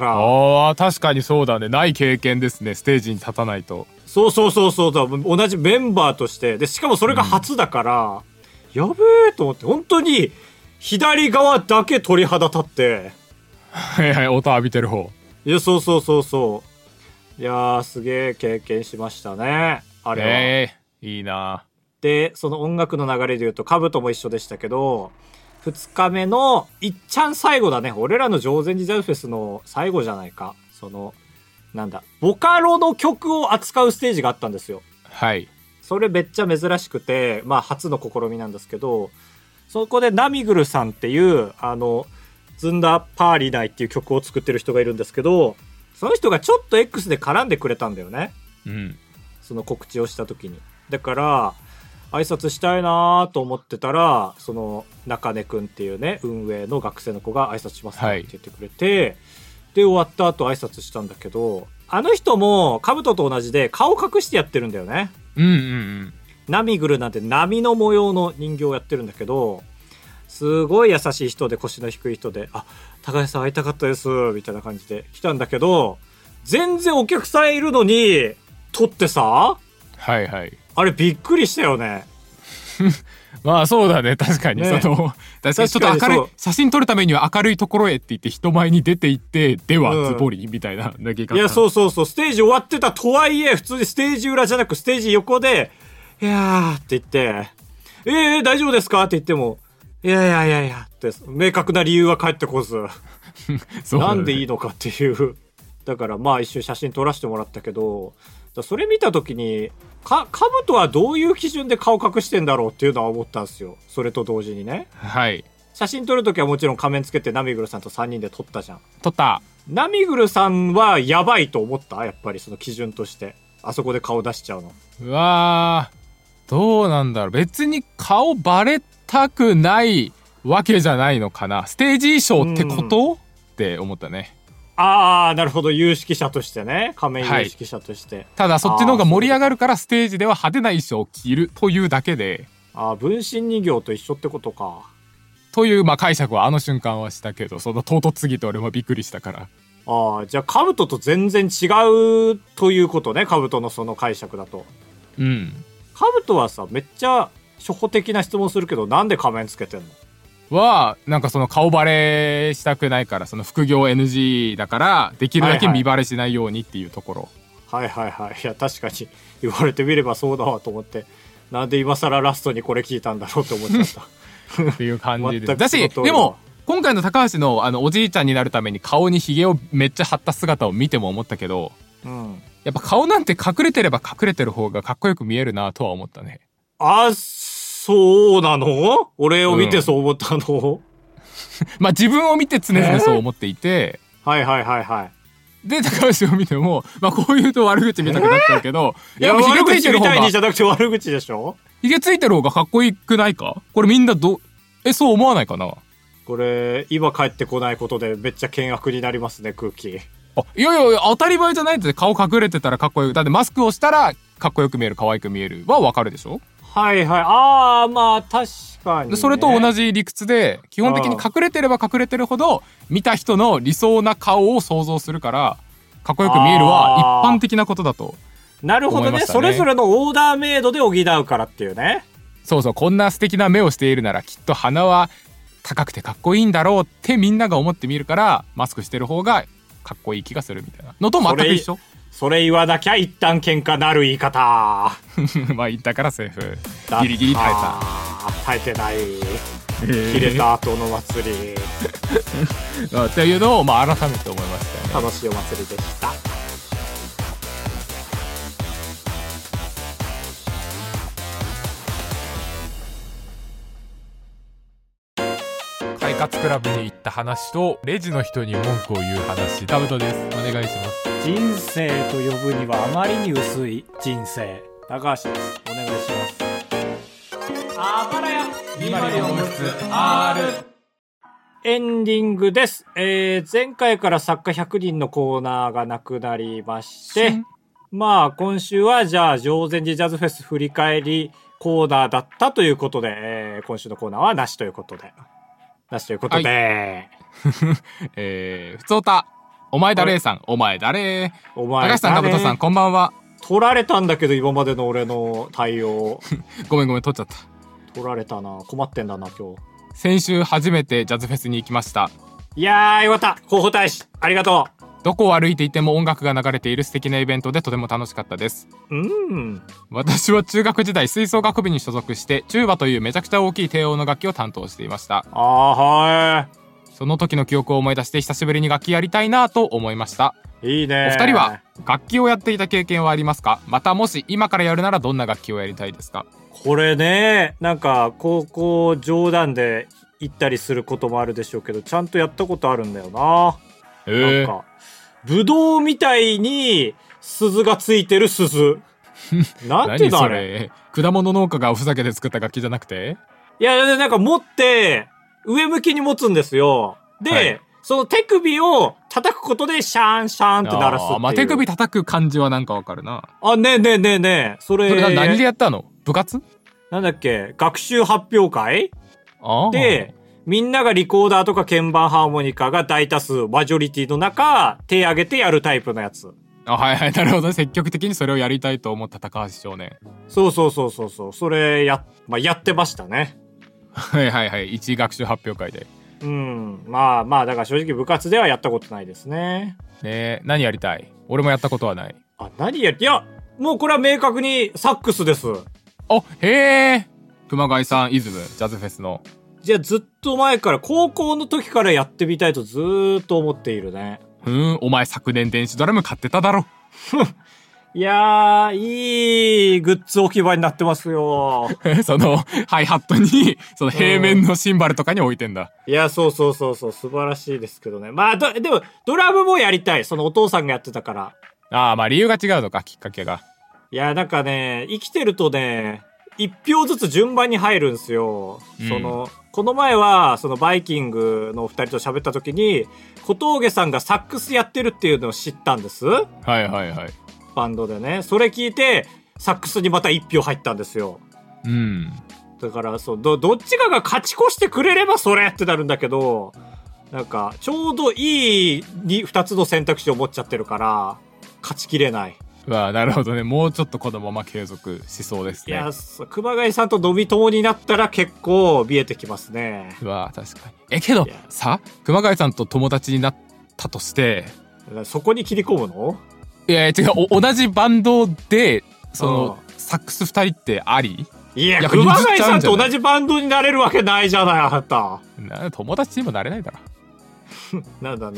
確かにそうだね。ない経験ですね。ステージに立たないと。 そう同じメンバーとして。で、しかもそれが初だから、やべえと思って、本当に左側だけ鳥肌立って。 はいはい、音浴びてる方。 いや、そう。いやー、すげえ経験しましたね。あれは。 いいな。 で、その音楽の流れで言うと、カブトも一緒でしたけど、2日目のいっちゃん最後だね。俺らの常禅寺ジャズフェスの最後じゃないか。その、なんだ、ボカロの曲を扱うステージがあったんですよ。 はい。 それめっちゃ珍しくて、まあ初の試みなんですけど、そこでナミグルさんっていう、ズンダパーリナイっていう曲を作ってる人がいるんですけど、その人がちょっと X で絡んでくれたんだよね。 うん。 その告知をした時に。だから、挨拶したいなと思ってたら、その中根くんっていうね、運営の学生の子が挨拶しますって言ってくれて、で、終わった後挨拶したんだけど、あの人もカブトと同じで顔隠してやってるんだよね。ナミグルなんて波の模様の人形をやってるんだけど、すごい優しい人で腰の低い人で、高橋さん会いたかったです、みたいな感じで来たんだけど、全然お客さんいるのに、撮ってさ、 はいはい。 あれびっくりしたよね。 まあそうだね、確かに、 ね、 確かにちょっと明るい写真撮るためには明るいところへって言って人前に出て行ってではズボリみたいな投げ方、 いやそうステージ終わってたとはいえ普通にステージ裏じゃなくステージ横でいやーって言って大丈夫ですかって言ってもいやって明確な理由は返ってこずそうだね、 なんでいいのかっていうだからまあ一瞬写真撮らせてもらったけどそれ見た時にカブトはどういう基準で顔隠してんだろうっていうのは思ったんですよ。それと同時にね、 はい、 写真撮る時はもちろん仮面つけてナミグルさんと3人で撮ったじゃん。 撮った。 ナミグルさんはやばいと思った？やっぱりその基準としてあそこで顔出しちゃうの。 うわー、どうなんだろう。別に顔バレたくないわけじゃないのかな。ステージ衣装ってこと、って思ったね。 ああ、なるほど。有識者としてね。仮面有識者として、はい、 ただそっちの方が盛り上がるからステージでは派手な衣装を着るというだけで、 分身人形と一緒ってことかという解釈はあの瞬間はしたけど、その唐突すぎて俺もびっくりしたから。 じゃあカブトと全然違うということね。カブトのその解釈だと。カブトはさ、めっちゃ初歩的な質問するけど、なんで仮面つけてんの？ はなんかその顔バレしたくないから、その副業 NG だからできるだけ見バレしないようにっていうところ。 はいはいはい。いや確かに言われてみればそうだわと思って、なんで今更ラストにこれ聞いたんだろうって思っちゃったっていう感じでだし、でも今回の高橋のおじいちゃんになるために顔にヒゲをめっちゃ張った姿を見ても思ったけど、やっぱ顔なんて隠れてれば隠れてる方がかっこよく見えるなとは思ったね。 そうなの？俺を見てそう思ったの？ 自分を見て常々そう思っていて、 はいで高橋を見てもこう言うと悪口見たくなっちゃうけど、 いやヒゲついてる方がじゃなくて悪口でしょ？ ヒゲついてる方がかっこよくないか？これみんなそう思わないかな？ これ今帰ってこないことでめっちゃ険悪になりますね、空気。 いや当たり前じゃないって。顔隠れてたらかっこよく、だってマスクをしたらかっこよく見える、可愛く見えるはわかるでしょ？ はい確かに、ね、 それと同じ理屈で、基本的に隠れてれば隠れてるほど見た人の理想な顔を想像するからかっこよく見えるは一般的なことだと。 なるほどね。それぞれのオーダーメイドで補うからっていうね。 そう、こんな素敵な目をしているならきっと鼻は高くてかっこいいんだろうってみんなが思って見るから、マスクしてる方がかっこいい気がするみたいなのと全く一緒。 それ言わなきゃ一旦喧嘩なる言い方言ったからセーフ。ギリギリ耐えた。 耐えてない、切れた後の祭りっていうのを改めて思いましたよね。 楽しいお祭りでした。 快活クラブに行った話とレジの人に文句を言う話。 カブトです。お願いします。 人生と呼ぶにはあまりに薄い人生、高橋です。お願いします。あばらや 204号室 R。 エンディングです。前回から作家100人のコーナーがなくなりまして、今週はじゃあ常禅寺ジャズフェス振り返りコーナーだったということで、今週のコーナーはなしということで、はい、 ふつおたお前誰さん、お前誰、高橋さん、かぶとさん、こんばんは。 取られたんだけど今までの俺の対応ごめん取っちゃった。 取られたな。困ってんだな今日。 先週初めてジャズフェスに行きました。 いやーよかった。広報大使ありがとう。 どこを歩いていても音楽が流れている素敵なイベントでとても楽しかったです。私は中学時代吹奏楽部に所属してチューバというめちゃくちゃ大きい低音の楽器を担当していました。 はい。 その時の記憶を思い出して久しぶりに楽器やりたいなと思いました。 いいね。 お二人は楽器をやっていた経験はありますか？またもし今からやるならどんな楽器をやりたいですか？ これね、なんか高校冗談で言ったりすることもあるでしょうけど、ちゃんとやったことあるんだよな。なんかブドウみたいに鈴がついてる鈴なんていうのあれ。 果物農家がおふざけで作った楽器じゃなくて？ いや、なんか持って上向きに持つんですよ。で、はい、その手首を叩くことでシャーンシャーンって鳴らすっていう。 手首叩く感じはなんかわかるな。 ねえ。それ何でやったの？部活？ なんだっけ、学習発表会で、みんながリコーダーとか鍵盤ハーモニカが大多数、マジョリティの中、手挙げてやるタイプのやつ。 あ、はいはい、なるほど。積極的にそれをやりたいと思った高橋少年。 そう。それやってましたね。 はいはいはい。一学習発表会で。 まあ、だから正直部活ではやったことないですね。 ねえ、何やりたい？俺もやったことはない。 いや、もうこれは明確にサックスです。 あ、へえ。熊谷さんイズム、ジャズフェスの。 じゃあずっと前から、高校の時からやってみたいとずーっと思っているね。 お前昨年電子ドラム買ってただろ。 いやー、いいグッズ置き場になってますよ。 その、ハイハットに、その平面のシンバルとかに置いてんだ。 いや、そう、素晴らしいですけどね。まあ、でも、ドラムもやりたい。そのお父さんがやってたから。 ああ、まあ理由が違うのか、きっかけが。 いや、なんかね、生きてるとね、一票ずつ順番に入るんすよ。この前は、そのバイキングのお二人と喋った時に、小峠さんがサックスやってるっていうのを知ったんです。 はいはいはい。 バンドでね。それ聞いて、サックスにまた一票入ったんですよ。だから、どっちかが勝ち越してくれればそれってなるんだけど、なんか、ちょうどいい二つの選択肢を持っちゃってるから、勝ちきれない。 わあ、なるほどね。もうちょっとこのまま継続しそうですね。 いや、熊谷さんと飲み友になったら結構見えてきますね。 わあ、確かに。けど、熊谷さんと友達になったとして、 そこに切り込むの？ いや、違う、同じバンドで、サックス二人ってあり？ いや、熊谷さんと同じバンドになれるわけないじゃない、あなた。 友達にもなれないだろ。 なんだ。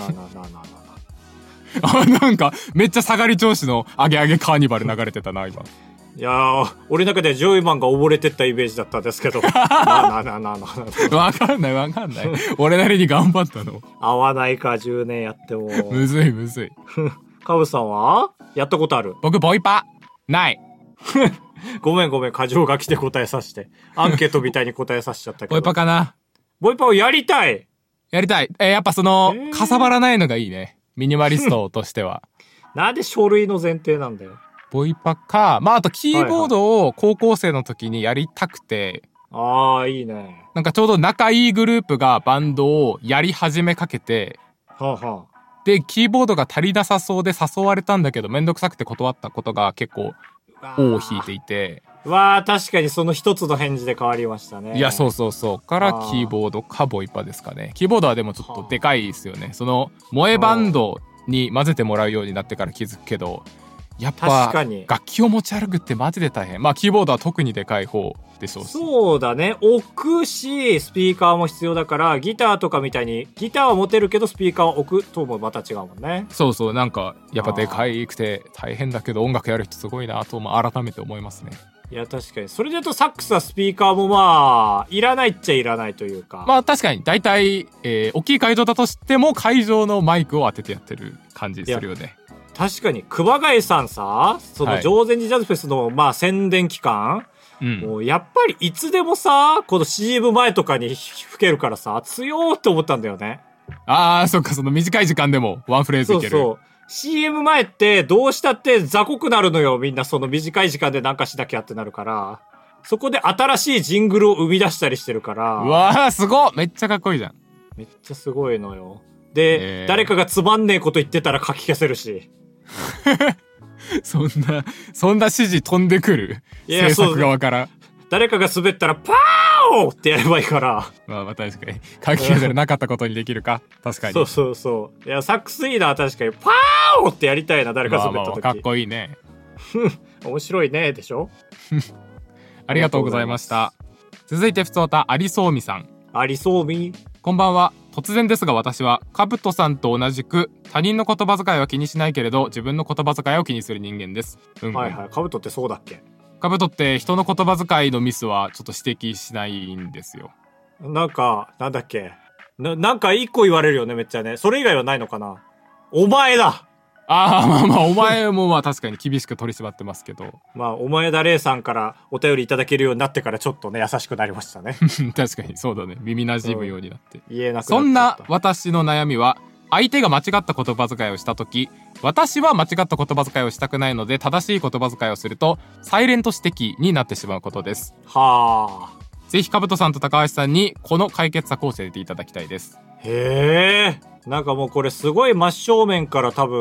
なんか、めっちゃ下がり調子のアゲアゲカーニバル流れてたな、今。 いやー、俺の中ではジョイマンが溺れてったイメージだったんですけど。わかんない。俺なりに頑張ったの。 合わないか、10年やっても。 むずい。 カブさんはやったことある？ 僕、ボイパない。 ごめん、過剰書きで答えさせて。アンケートみたいに答えさせちゃったけど。 ボイパかな。 ボイパをやりたい。 やっぱかさばらないのがいいね。ミニマリストとしては。 なんで書類の前提なんだよ。 ボイパか、まああとキーボードを高校生の時にやりたくて、 ああ、いいね。 なんかちょうど仲いいグループがバンドをやり始めかけて、で、キーボードが足りなさそうで誘われたんだけど、めんどくさくて断ったことが結構尾を引いていて。 確かにその一つの返事で変わりましたね。 いや、そうからキーボードかボイパですかね。キーボードはでもちょっとでかいですよね。その萌えバンドに混ぜてもらうようになってから気づくけど、やっぱ楽器を持ち歩くってマジで大変。まあキーボードは特にでかい方でしょうし。 そうだね。置くし、スピーカーも必要だから、ギターとかみたいにギターは持てるけどスピーカーは置くともまた違うもんね。 そう、なんかやっぱでかいくて大変だけど音楽やる人すごいなと改めて思いますね。 いや、確かに。それで言うとサックスはスピーカーもまあ、いらないっちゃいらないというか。 まあ確かに、大体、大きい会場だとしても会場のマイクを当ててやってる感じするよね。 確かに、熊谷さんさ、その常禅寺ジャズフェスのまあ宣伝期間、もうやっぱりいつでもさ、この CM 前とかに吹けるからさ、強ーって思ったんだよね。 ああ、そっか、その短い時間でもワンフレーズいける。 そう。CM 前ってどうしたって雑魚くなるのよ。みんなその短い時間でなんかしなきゃってなるから。そこで新しいジングルを生み出したりしてるから。 うわー、すごっ！めっちゃかっこいいじゃん。 めっちゃすごいのよ。で、誰かがつまんねえこと言ってたら書き消せるし。 そんな指示飛んでくる？制作側から。 誰かが滑ったらパーオってやればいいから。 まあ確かに。書き消せるなかったことにできるか。確かに。 そう。いや、サックスいいな、確かに。パーオってやりたいな、誰か滑った時。 かっこいいね。 面白いね、でしょ？ ありがとうございました。続いてふつおた、ありそうみさん。 ありそうみ。 こんばんは。突然ですが私はカブトさんと同じく他人の言葉遣いは気にしないけれど自分の言葉遣いを気にする人間です。 はい。カブトってそうだっけ？ カブトって人の言葉遣いのミスはちょっと指摘しないんですよ。 なんだっけ？なんか一個言われるよね、めっちゃね。それ以外はないのかな？お前だ！ まあお前もまあ確かに厳しく取り締まってますけど。 まあお前だレイさんからお便りいただけるようになってからちょっとね優しくなりましたね。 確かにそうだね。耳馴染むようになって。 言えなくなっちゃった。 そんな私の悩みは相手が間違った言葉遣いをした時、私は間違った言葉遣いをしたくないので正しい言葉遣いをするとサイレント指摘になってしまうことです。 はあ。 ぜひカブトさんと高橋さんにこの解決策を教えていただきたいです。 へえ。なんかもうこれすごい真正面から多分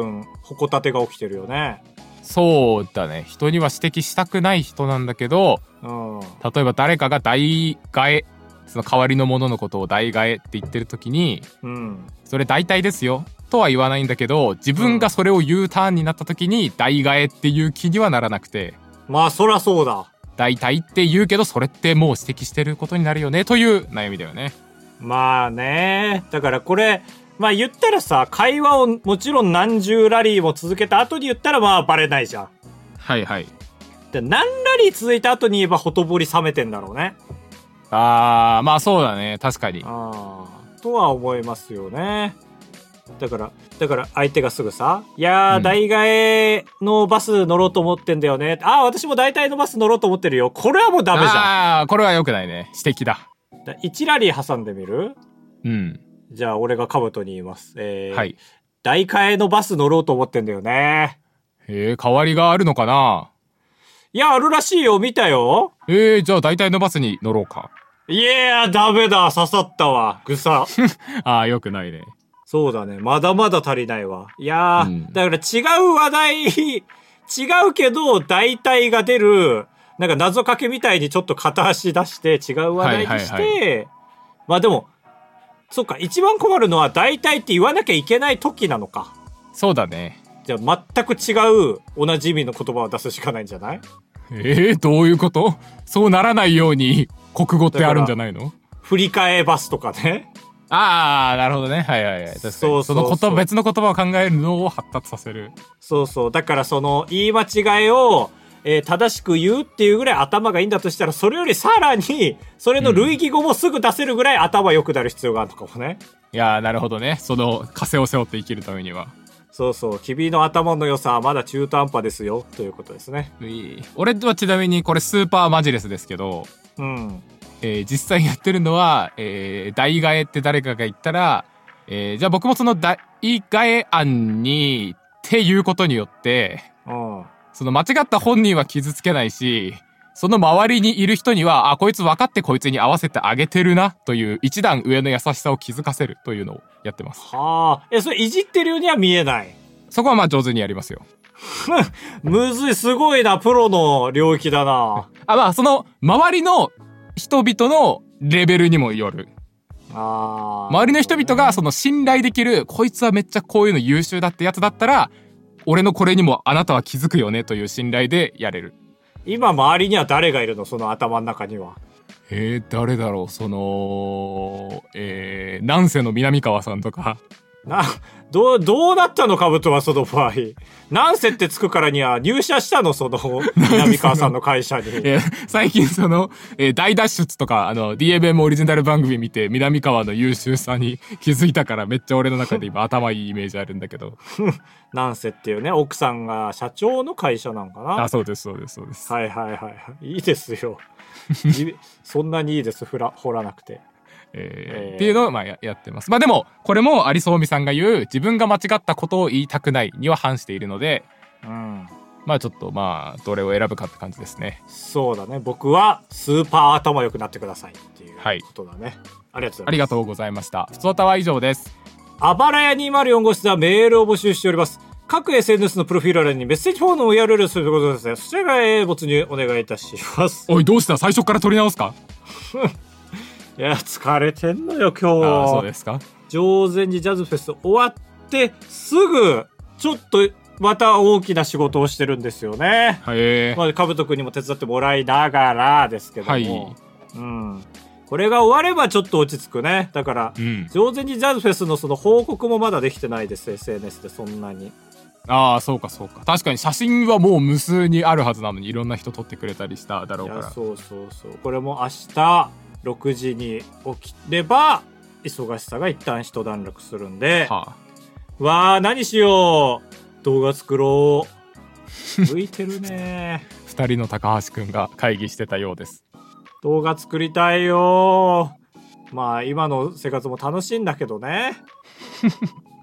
矛盾が起きてるよね。 そうだね。人には指摘したくない人なんだけど、 うん。 例えば誰かが代替え、その代わりのもののことを代替えって言ってる時に、 うん。 それ代替ですよとは言わないんだけど、自分がそれを言うターンになった時に代替えっていう気にはならなくて、 まあそらそうだ。 代替って言うけど、それってもう指摘してることになるよねという悩みだよね。 まあね。だからこれ、まあ言ったらさ、会話をもちろん何十ラリーも続けた後に言ったらまあバレないじゃん。 はいはい。 で何ラリー続いた後に言えばほとぼり冷めてんだろうね。 まあそうだね。確かに。 とは思いますよね。だから相手がすぐさ、いやー、代替えのバス乗ろうと思ってんだよね。私も代替のバス乗ろうと思ってるよ。これはもうダメじゃん。 これは良くないね。指摘だ。 1ラリー挟んでみる？ うん。 じゃあ、俺がカブトに言います。 はい。 代替えのバス乗ろうと思ってんだよね。 代わりがあるのかな？ いや、あるらしいよ。見たよ。 じゃあ代替のバスに乗ろうか。 いやー、ダメだ。刺さったわ。ぐさ。 良くないね。 そうだね。まだまだ足りないわ。いやー、だから違う話題、違うけど、代替が出る、なんか謎かけみたいにちょっと片足出して違う話題にして、まあでも、そっか、一番困るのは代替って言わなきゃいけない時なのか。 そうだね。 じゃあ全く違う同じ意味の言葉を出すしかないんじゃない？ どういうこと？そうならないように国語ってあるんじゃないの？ 振り替えバスとかね。 なるほどね。はいはいはい。確かに。その別の言葉を考えるのを発達させる。 そうそう。だからその言い間違いを、正しく言うっていうぐらい頭がいいんだとしたら、それよりさらに、それの類義語もすぐ出せるぐらい頭良くなる必要があるのかもね。 いやー、なるほどね。その枷を背負って生きるためには。 そうそう。君の頭の良さはまだ中途半端ですよ。ということですね。 俺はちなみにこれスーパーマジレスですけど、 うん。 実際やってるのは、代替えって誰かが言ったら、じゃあ僕もその代替え案にっていうことによって、その間違った本人は傷つけないし、その周りにいる人には、こいつ分かってこいつに合わせてあげてるなという一段上の優しさを気づかせるというのをやってます。 それいじってるようには見えない。 そこはまあ上手にやりますよ。 むずい、すごいな、プロの領域だな。 まあその周りの人々のレベルにもよる。周りの人々がその信頼できる、こいつはめっちゃこういうの優秀だってやつだったら、俺のこれにもあなたは気づくよねという信頼でやれる。 今周りには誰がいるの？その頭の中には。 誰だろう？その、南世の南川さんとか。 どうなったの？カブトはその場合。なんせってつくからには入社したの？その、南川さんの会社に。 最近その、大脱出とか、DMM オリジナル番組見て、南川の優秀さに気づいたから、めっちゃ俺の中で今頭いいイメージあるんだけど。 なんせっていうね、奥さんが社長の会社なんかな。 そうです、そうです、そうです。 はいはいはい。いいですよ。そんなにいいです、掘らなくて。 っていうのをやってます。でもこれも有栖美さんが言う自分が間違ったことを言いたくないには反しているので、ちょっとどれを選ぶかって感じですね。 そうだね。僕はスーパー頭良くなってくださいっていうことだね。ありがとうございます。 ふつおたは以上です。 あばらや204号室ではメールを募集しております。各 SNS のプロフィール欄にメッセージフォームを URL することですね。そちらが没入お願いいたします。 おい、どうした？最初から取り直すか？ いや、疲れてんのよ、今日。 そうですか。 定禅寺ジャズフェス終わってすぐ、ちょっと、また大きな仕事をしてるんですよね。かぶとくんにも手伝ってもらいながらですけども。これが終わればちょっと落ち着くね。だから、定禅寺ジャズフェスのその報告もまだできてないです、SNS でそんなに。 そうかそうか。確かに写真はもう無数にあるはずなのに、いろんな人撮ってくれたりしただろうから。 そう。これも明日、6時に起きれば忙しさが一旦一段落するんで、何しよう、動画作ろう。向いてるね。 2人の高橋くんが会議してたようです。 動画作りたいよ。今の生活も楽しいんだけどね。